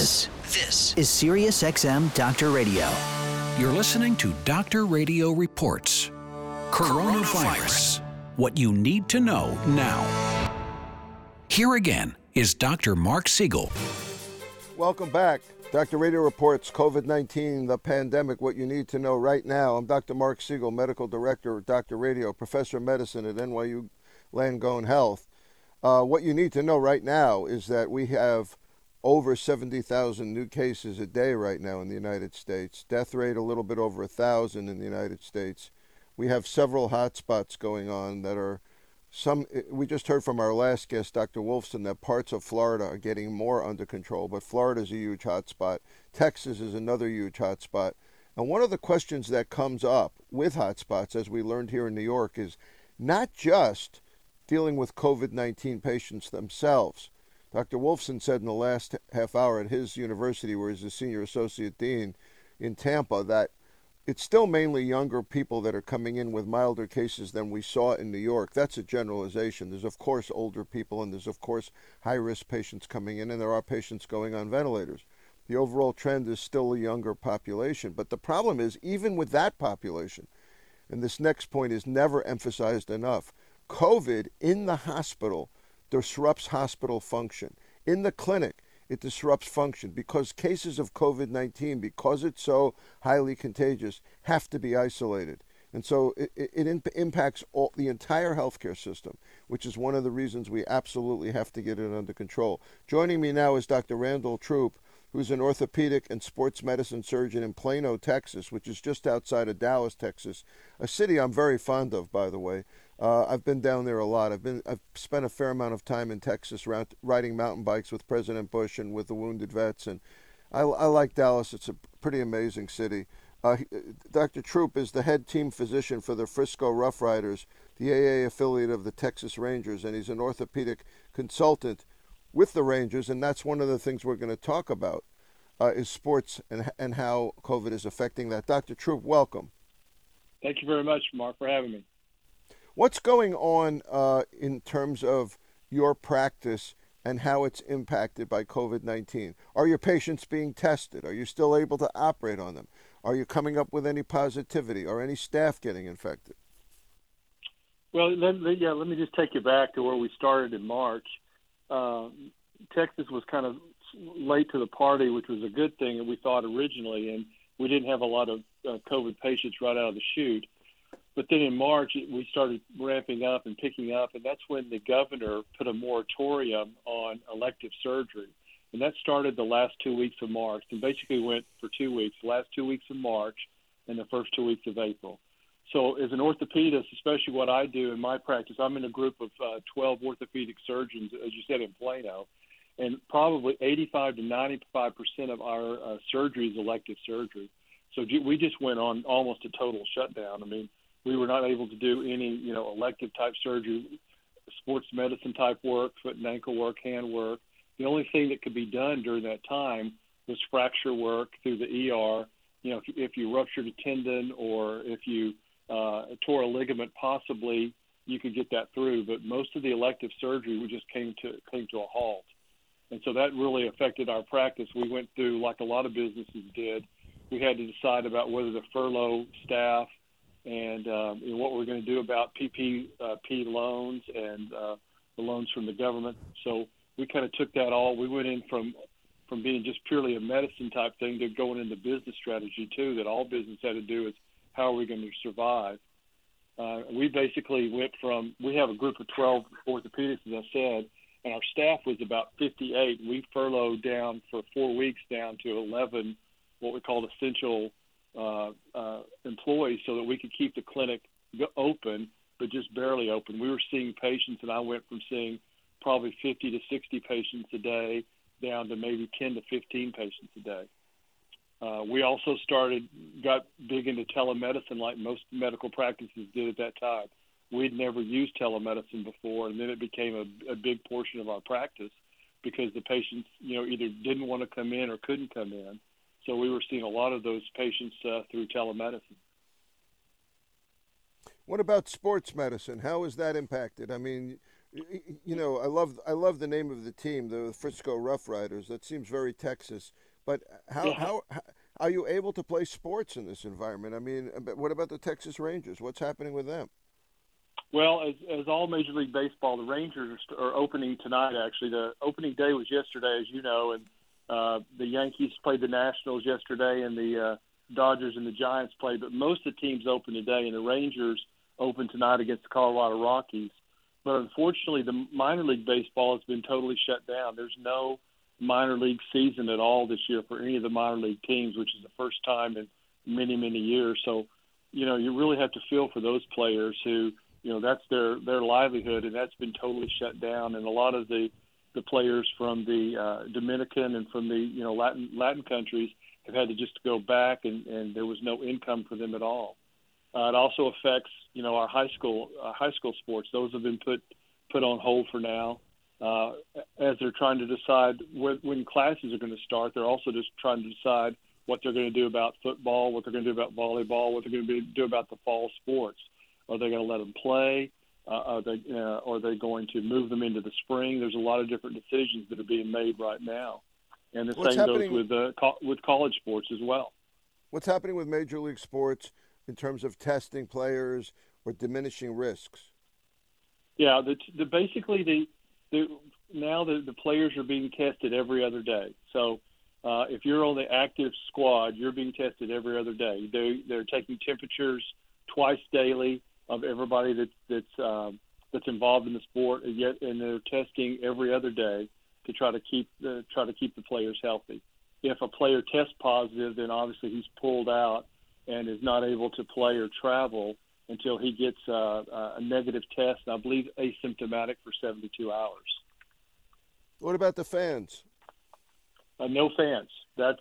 This is SiriusXM Doctor Radio. You're listening to Doctor Radio Reports. Coronavirus. What you need to know now. Here again is Dr. Mark Siegel. Welcome back. Dr. Radio Reports, COVID-19, the pandemic, what you need to know right now. I'm Dr. Mark Siegel, Medical Director of Dr. Radio, Professor of Medicine at NYU Langone Health. What you need to know right now is that we have over 70,000 new cases a day right now in the United States. Death rate a little bit over 1,000 in the United States. We have several hotspots going on that are we just heard from our last guest, Dr. Wolfson, that parts of Florida are getting more under control, but Florida is a huge hotspot. Texas is another huge hotspot. And one of the questions that comes up with hotspots, as we learned here in New York, is not just dealing with COVID-19 patients themselves. Dr. Wolfson said in the last half hour at his university, where he's a senior associate dean in Tampa, that it's still mainly younger people that are coming in with milder cases than we saw in New York. That's a generalization. There's, of course, older people, and there's, of course, high-risk patients coming in, and there are patients going on ventilators. The overall trend is still a younger population. But the problem is, even with that population, and this next point is never emphasized enough, COVID in the hospital disrupts hospital function. In the clinic, it disrupts function because cases of COVID-19, because it's so highly contagious, have to be isolated. And so it impacts the entire healthcare system, which is one of the reasons we absolutely have to get it under control. Joining me now is Dr. Randall Troop, who's an orthopedic and sports medicine surgeon in Plano, Texas, which is just outside of Dallas, Texas, a city I'm very fond of, by the way. I've been down there a lot. I've spent a fair amount of time in Texas riding mountain bikes with President Bush and with the wounded vets, and I like Dallas. It's a pretty amazing city. Dr. Troop is the head team physician for the Frisco Rough Riders, the AA affiliate of the Texas Rangers, and he's an orthopedic consultant with the Rangers, and that's one of the things we're going to talk about is sports and how COVID is affecting that. Dr. Troop, welcome. Thank you very much, Mark, for having me. What's going on in terms of your practice and how it's impacted by COVID-19? Are your patients being tested? Are you still able to operate on them? Are you coming up with any positivity or any staff getting infected? Well, let me just take you back to where we started in March. Texas was kind of late to the party, which was a good thing that we thought originally, and we didn't have a lot of COVID patients right out of the chute. But then in March, we started ramping up and picking up, and that's when the governor put a moratorium on elective surgery. And that started the last 2 weeks of March and basically went for 2 weeks, the last 2 weeks of March and the first 2 weeks of April. So as an orthopedist, especially what I do in my practice, I'm in a group of 12 orthopedic surgeons, as you said, in Plano, and probably 85 to 95% of our surgery is elective surgery. So we just went on almost a total shutdown. I mean, we were not able to do any, elective type surgery, sports medicine type work, foot and ankle work, hand work. The only thing that could be done during that time was fracture work through the ER. If you ruptured a tendon or if you tore a ligament, possibly you could get that through. But most of the elective surgery we just came to a halt, and so that really affected our practice. We went through, like a lot of businesses did, we had to decide about whether to furlough staff and what we're going to do about PPP loans and the loans from the government. So we kind of took that all. We went in from being just purely a medicine type thing to going into business strategy too, that all business had to do is how are we going to survive. We basically went from, we have a group of 12 orthopedics, as I said, and our staff was about 58. We furloughed down for 4 weeks down to 11 what we called essential employees so that we could keep the clinic open, but just barely open. We were seeing patients, and I went from seeing probably 50 to 60 patients a day down to maybe 10 to 15 patients a day. We also got big into telemedicine like most medical practices did at that time. We'd never used telemedicine before, and then it became a big portion of our practice because the patients, either didn't want to come in or couldn't come in. So we were seeing a lot of those patients through telemedicine. What about sports medicine? How is that impacted? I mean, You know, I love the name of the team, the Frisco Rough Riders. That seems very Texas. But how are you able to play sports in this environment? I mean, what about the Texas Rangers? What's happening with them? Well, as all Major League Baseball, the Rangers are opening tonight. Actually, the opening day was yesterday, as you know, and the Yankees played the Nationals yesterday, and the Dodgers and the Giants played. But most of the teams open today, and the Rangers open tonight against the Colorado Rockies. But unfortunately, the minor league baseball has been totally shut down. There's no minor league season at all this year for any of the minor league teams, which is the first time in many, many years. So, you know, you really have to feel for those players who, you know, that's their livelihood, and that's been totally shut down. And a lot of the players from the Dominican and from the, you know, Latin countries have had to just go back, and there was no income for them at all. It also affects, you know, our high school sports. Those have been put on hold for now. As they're trying to decide when classes are going to start, they're also just trying to decide what they're going to do about football, what they're going to do about volleyball, what they're going to do about the fall sports. Are they going to let them play? Are they going to move them into the spring? There's a lot of different decisions that are being made right now, and the same goes with college sports as well. What's happening with Major League sports in terms of testing players or diminishing risks? Yeah, basically now the players are being tested every other day. So if you're on the active squad, you're being tested every other day. They're taking temperatures twice daily of everybody that's involved in the sport, and they're testing every other day to try to keep the players healthy. If a player tests positive, then obviously he's pulled out and is not able to play or travel until he gets a negative test, and I believe asymptomatic for 72 hours. What about the fans? No fans. That's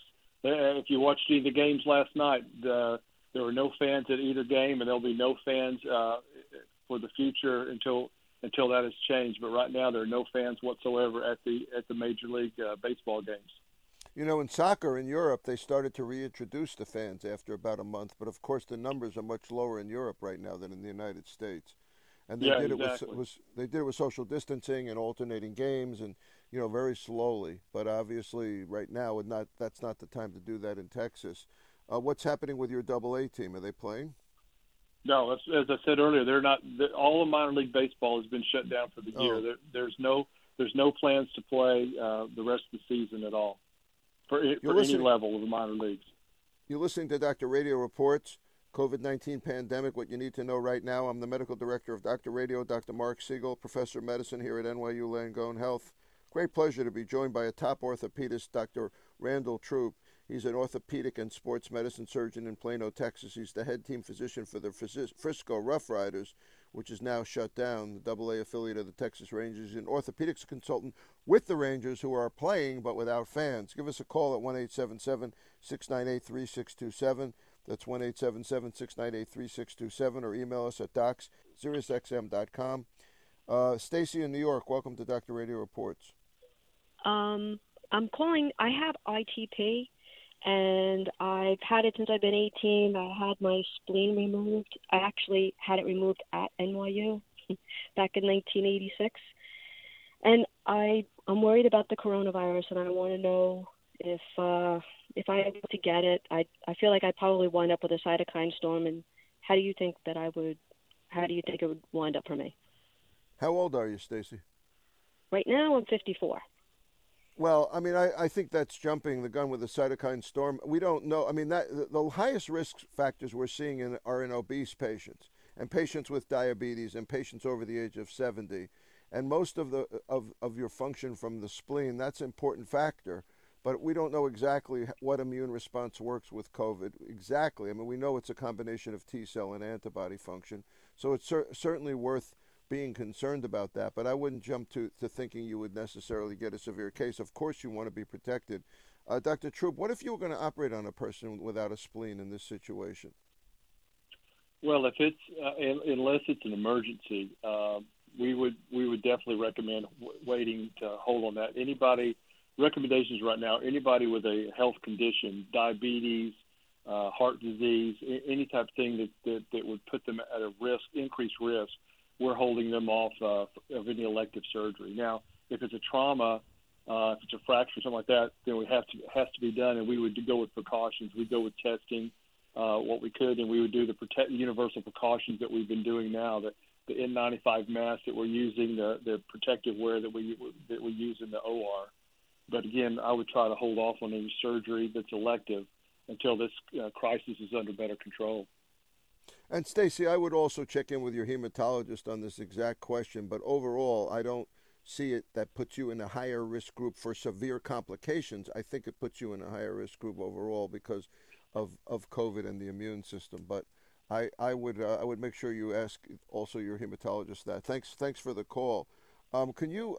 if you watched the games last night, there were no fans at either game, and there'll be no fans for the future until that has changed. But right now, there are no fans whatsoever at the Major League Baseball games. You know, in soccer in Europe, they started to reintroduce the fans after about a month, but of course the numbers are much lower in Europe right now than in the United States. And they did it with social distancing and alternating games, and you know, very slowly. But obviously, right now, that's not the time to do that in Texas. What's happening with your AA team? Are they playing? No, as I said earlier, they're not. All of minor league baseball has been shut down for the year. There's no plans to play the rest of the season at all. For any level of the minor leagues. You're listening to Dr. Radio Reports, COVID-19 pandemic, what you need to know right now. I'm the medical director of Dr. Radio, Dr. Mark Siegel, professor of medicine here at NYU Langone Health. Great pleasure to be joined by a top orthopedist, Dr. Randall Troop. He's an orthopedic and sports medicine surgeon in Plano, Texas. He's the head team physician for the Frisco Rough Riders, which is now shut down, the AA affiliate of the Texas Rangers. He's an orthopedics consultant with the Rangers who are playing but without fans. Give us a call at 1-877-698-3627. That's 1-877-698-3627, or email us at docs@SiriusXM.com. Stacy in New York, welcome to Dr. Radio Reports. I'm calling. I have ITP, and I've had it since I've been 18. I had my spleen removed. I actually had it removed at NYU back in 1986. And I'm worried about the coronavirus, and I want to know if I'm able to get it. I feel like I'd probably wind up with a cytokine storm. And how do you think it would wind up for me? How old are you, Stacy? Right now, I'm 54. Well, I mean, I think that's jumping the gun with the cytokine storm. We don't know. I mean, the highest risk factors we're seeing are in obese patients and patients with diabetes and patients over the age of 70. And most of your function from the spleen, that's an important factor. But we don't know exactly what immune response works with COVID exactly. I mean, we know it's a combination of T cell and antibody function. So it's certainly worth being concerned about that, but I wouldn't jump to thinking you would necessarily get a severe case. Of course you want to be protected. Dr. Troop, what if you were going to operate on a person without a spleen in this situation? Well, if it's unless it's an emergency, we would definitely recommend waiting to hold on that. Recommendations right now, anybody with a health condition, diabetes, heart disease, any type of thing that would put them at a increased risk, we're holding them off of any elective surgery. Now, if it's a trauma, if it's a fracture, something like that, then it has to be done, and we would go with precautions. We'd go with testing what we could, and we would do the universal precautions that we've been doing now, the N95 mask that we're using, the protective wear that we use in the OR. But again, I would try to hold off on any surgery that's elective until this crisis is under better control. And Stacy, I would also check in with your hematologist on this exact question, but overall, I don't see it that puts you in a higher risk group for severe complications. I think it puts you in a higher risk group overall because of COVID and the immune system. But I would make sure you ask also your hematologist that. Thanks for the call. Can you,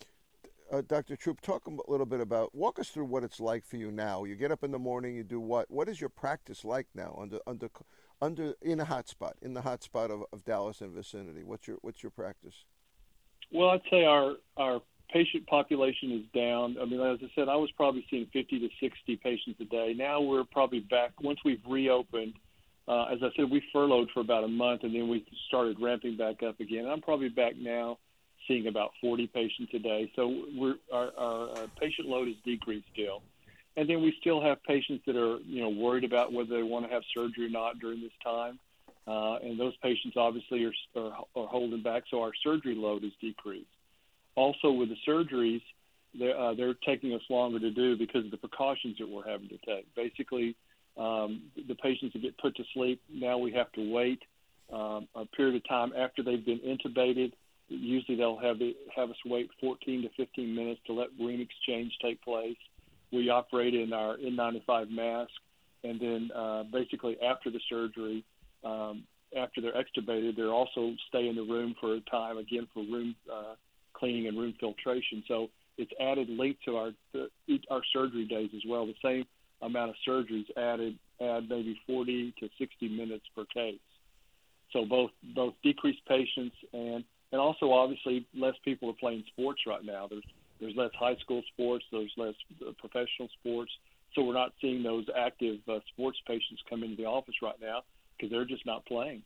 Dr. Troop, talk a little bit walk us through what it's like for you now. You get up in the morning, you do what? What is your practice like now in the hotspot of Dallas and vicinity? What's your practice? Well, I'd say our patient population is down. I mean, as I said, I was probably seeing 50 to 60 patients a day. Now we're probably back, once we've reopened, as I said, we furloughed for about a month, and then we started ramping back up again. I'm probably back now seeing about 40 patients a day. So our patient load is decreased still. And then we still have patients that are, worried about whether they want to have surgery or not during this time. And those patients obviously are holding back, so our surgery load is decreased. Also, with the surgeries, they're taking us longer to do because of the precautions that we're having to take. Basically, the patients that get put to sleep, now we have to wait a period of time after they've been intubated. Usually they'll have us wait 14 to 15 minutes to let room exchange take place. We operate in our N95 mask, and then basically after the surgery, after they're extubated, they're also stay in the room for a time, again, for room cleaning and room filtration. So it's added length to our surgery days as well. The same amount of surgeries add maybe 40 to 60 minutes per case. So both decreased patients and also obviously less people are playing sports right now. There's less high school sports, there's less professional sports. So we're not seeing those active sports patients come into the office right now because they're just not playing.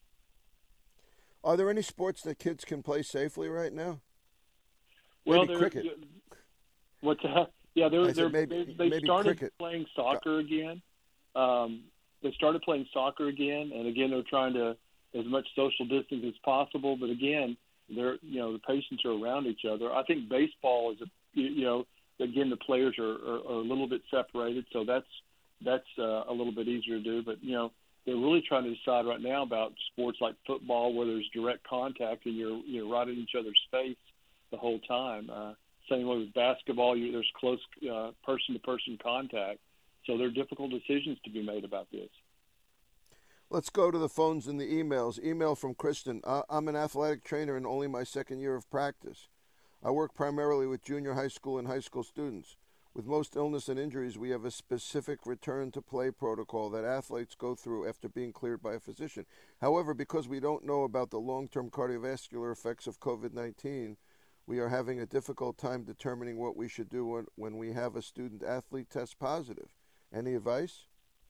Are there any sports that kids can play safely right now? Well, maybe cricket. What's that? Yeah, they started cricket. playing soccer again. They started playing soccer again, and again they're trying to as much social distance as possible. But again, the patients are around each other. I think baseball is again the players are a little bit separated, so that's a little bit easier to do. But they're really trying to decide right now about sports like football, where there's direct contact and you're right in each other's face the whole time. Same way with basketball, there's close person-to-person contact. So there are difficult decisions to be made about this. Let's go to the phones and the emails. Email from Kristen. I'm an athletic trainer in only my second year of practice. I work primarily with junior high school and high school students. With most illness and injuries, we have a specific return-to-play protocol that athletes go through after being cleared by a physician. However, because we don't know about the long-term cardiovascular effects of COVID-19, we are having a difficult time determining what we should do when we have a student-athlete test positive. Any advice?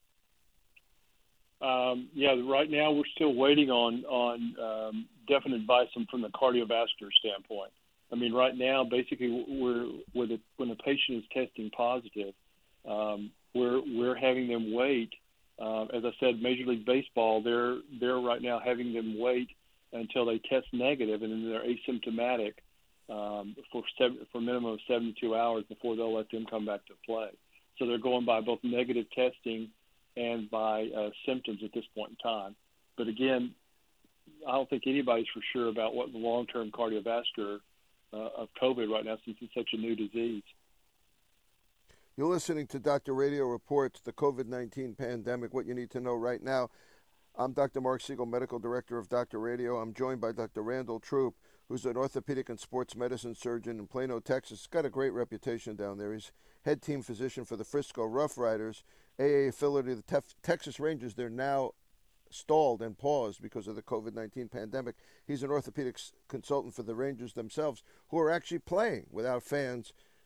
Right now we're still waiting on definite advice from the cardiovascular standpoint. I mean, right now, basically, when a patient is testing positive, we're having them wait. As I said, Major League Baseball, they're right now having them wait until they test negative, and then they're asymptomatic for a minimum of 72 hours before they'll let them come back to play. So they're going by both negative testing and by symptoms at this point in time. But again, I don't think anybody's for sure about what the long-term cardiovascular of COVID right now, since it's such a new disease. You're listening to Dr. Radio Reports, the COVID-19 pandemic, what you need to know right now. I'm Dr. Mark Siegel, Medical Director of Dr. Radio. I'm joined by Dr. Randall Troop, who's an orthopedic and sports medicine surgeon in Plano, Texas. He's got a great reputation down there. He's head team physician for the Frisco Rough Riders, AA affiliate of the Texas Rangers. They're now stalled and paused because of the COVID-19 pandemic. He's an orthopedic consultant for the Rangers themselves, who are actually playing without fans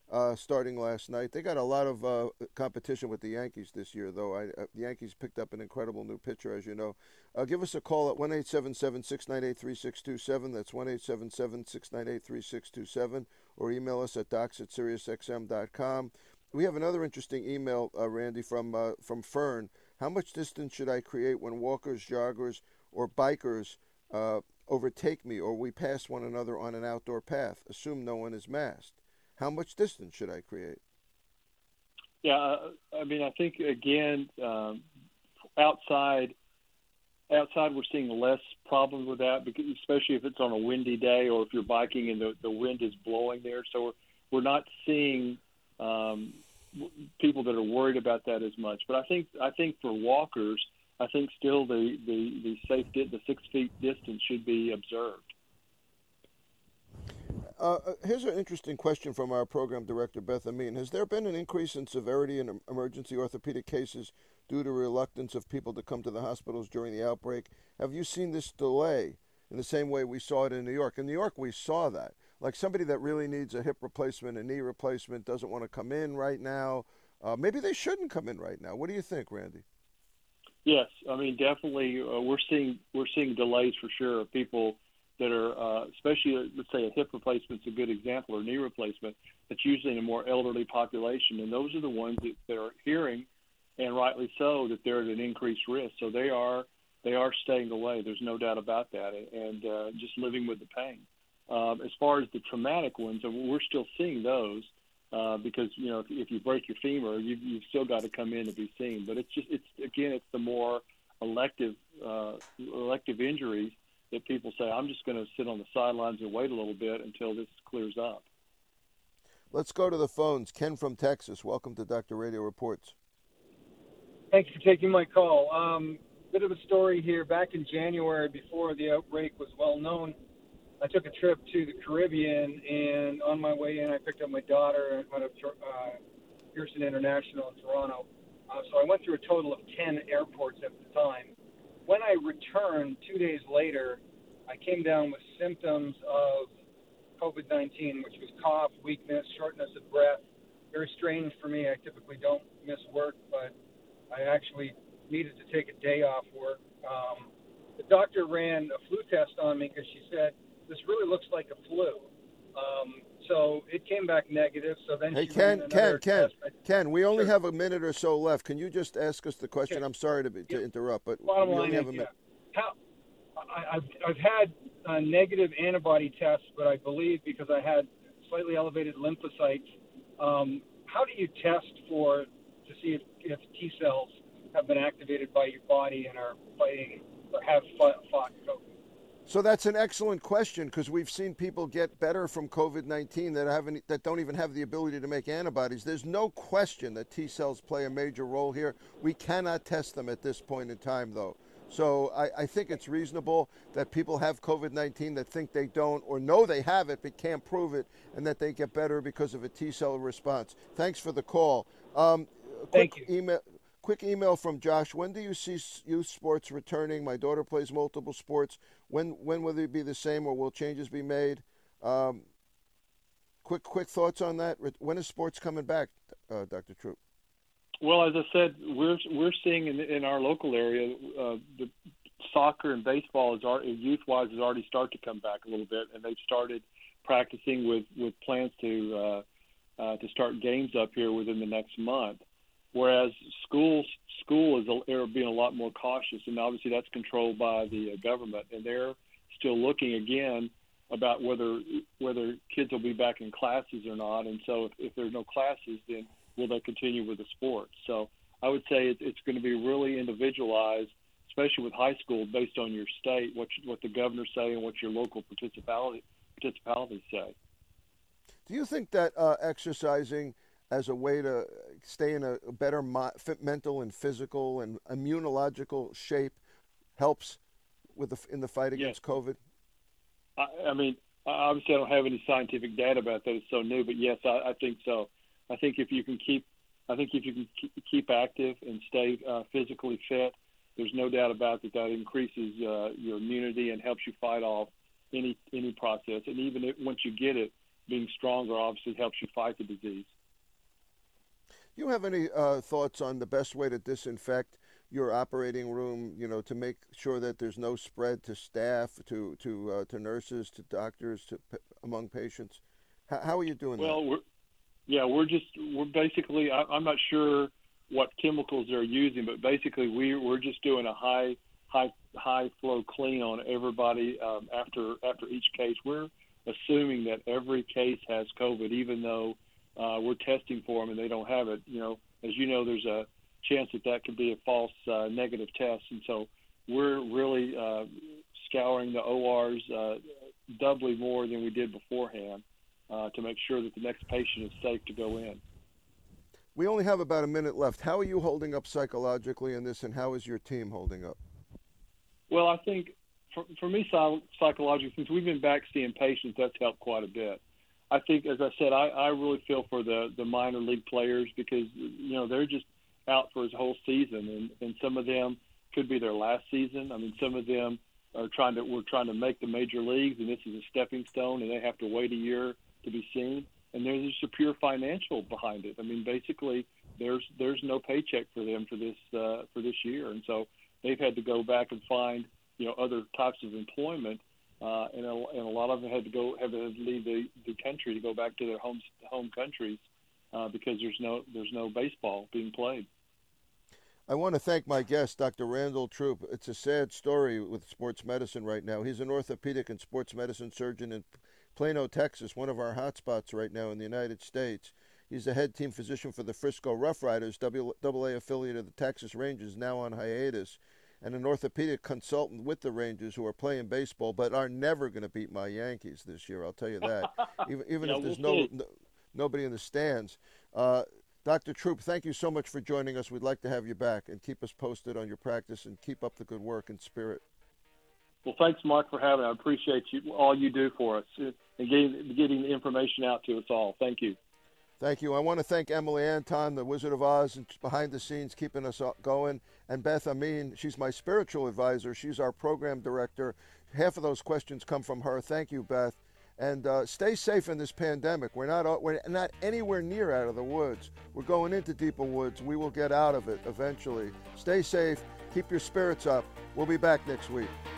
starting last night. They got a lot of competition with the Yankees this year, though. The Yankees picked up an incredible new pitcher, as you know. Give us a call at 1-877-698-3627. That's 1-877-698-3627. Or email us at docs@SiriusXM.com. We have another interesting email, Randy, from Fern. How much distance should I create when walkers, joggers, or bikers overtake me, or we pass one another on an outdoor path? Assume no one is masked. How much distance should I create? Yeah, I mean, I think again, outside we're seeing less problems with that, because especially if it's on a windy day or if you're biking and the wind is blowing there. So we're not seeing people that are worried about that as much. But I think for walkers, I think still the 6 feet distance should be observed. Here's an interesting question from our program director, Beth Amin. Has there been an increase in severity in emergency orthopedic cases due to reluctance of people to come to the hospitals during the outbreak? Have you seen this delay in the same way we saw it in New York? In New York, we saw that. Like somebody that really needs a hip replacement, a knee replacement, doesn't want to come in right now. Maybe they shouldn't come in right now. What do you think, Randy? Yes, I mean, definitely we're seeing delays for sure. People that are, especially, let's say a hip replacement is a good example, or knee replacement, that's usually in a more elderly population. And those are the ones that are hearing, and rightly so, that they're at an increased risk. So they are staying away. There's no doubt about that, and just living with the pain. As far as the traumatic ones, we're still seeing those because, you know, if you break your femur, you've still got to come in to be seen. But it's the more elective injuries that people say, I'm just going to sit on the sidelines and wait a little bit until this clears up. Let's go to the phones. Ken from Texas. Welcome to Dr. Radio Reports. Thanks for taking my call. Bit of a story here. Back in January, before the outbreak was well known, I took a trip to the Caribbean, and on my way in, I picked up my daughter out of Pearson International in Toronto. So I went through a total of 10 airports at the time. When I returned 2 days later, I came down with symptoms of COVID-19, which was cough, weakness, shortness of breath. Very strange for me. I typically don't miss work, but I actually needed to take a day off work. The doctor ran a flu test on me because she said, this really looks like a flu. So it came back negative. So then hey, she ran another test. Ken, we only Sure. have a minute or so left. Can you just ask us the question? Okay. I'm sorry to interrupt, but Bottom we line only have a is, minute. I've had negative antibody tests, but I believe because I had slightly elevated lymphocytes. How do you test to see if T cells have been activated by your body and are fighting or have fought COVID? So that's an excellent question, because we've seen people get better from COVID-19 that don't even have the ability to make antibodies. There's no question that T cells play a major role here. We cannot test them at this point in time, though. So I think it's reasonable that people have COVID-19 that think they don't or know they have it but can't prove it, and that they get better because of a T cell response. Thanks for the call. Thank you. Quick email from Josh. When do you see youth sports returning? My daughter plays multiple sports. When will they be the same, or will changes be made? Quick thoughts on that. When is sports coming back, Dr. Troop? Well, as I said, we're seeing in our local area the soccer and baseball youth-wise has already started to come back a little bit, and they've started practicing with plans to start games up here within the next month. Whereas school is being a lot more cautious, and obviously that's controlled by the government, and they're still looking again about whether kids will be back in classes or not. And so if there's no classes, then will they continue with the sport? So I would say it's going to be really individualized, especially with high school, based on your state, what the governors say and what your local municipalities say. Do you think that exercising as a way to stay in a better mental and physical and immunological shape helps in the fight against COVID? I mean, obviously I don't have any scientific data about that. It's so new, but yes, I think so. I think if you can keep active and stay physically fit, there's no doubt about that increases your immunity and helps you fight off any process. And even once you get it, being stronger obviously helps you fight the disease. You have any thoughts on the best way to disinfect your operating room, to make sure that there's no spread to staff, to nurses, to doctors, among patients? How are you doing that? Well, we're basically, I'm not sure what chemicals they're using, but basically we're just doing a high flow clean on everybody after each case. We're assuming that every case has COVID, even though we're testing for them and they don't have it. As you know, there's a chance that could be a false negative test, and so we're really scouring the ORs doubly more than we did beforehand to make sure that the next patient is safe to go in. We only have about a minute left. How are you holding up psychologically in this, and how is your team holding up? Well, I think for me, psychologically, since we've been back seeing patients, that's helped quite a bit. I think, as I said, I really feel for the minor league players because, they're just out for his whole season, and some of them could be their last season. I mean, some of them we're trying to make the major leagues, and this is a stepping stone, and they have to wait a year to be seen. And there's just a pure financial behind it. I mean, basically, there's no paycheck for them for this year, and so they've had to go back and find other types of employment, and a lot of them have to leave the country to go back to their home countries because there's no baseball being played. I want to thank my guest, Dr. Randall Troop. It's a sad story with sports medicine right now. He's an orthopedic and sports medicine surgeon in Plano, Texas, one of our hotspots right now in the United States. He's the head team physician for the Frisco Rough Riders, AA affiliate of the Texas Rangers, now on hiatus, and an orthopedic consultant with the Rangers who are playing baseball but are never going to beat my Yankees this year, I'll tell you that, even if there's nobody in the stands. Dr. Troop, thank you so much for joining us. We'd like to have you back and keep us posted on your practice and keep up the good work and spirit. Well, thanks, Mark, for having me. I appreciate all you do for us and getting the information out to us all. Thank you. Thank you. I want to thank Emily Anton, the Wizard of Oz, and behind the scenes keeping us going, and Beth Amin. She's my spiritual advisor. She's our program director. Half of those questions come from her. Thank you, Beth. And stay safe in this pandemic. We're not anywhere near out of the woods. We're going into deeper woods. We will get out of it eventually. Stay safe. Keep your spirits up. We'll be back next week.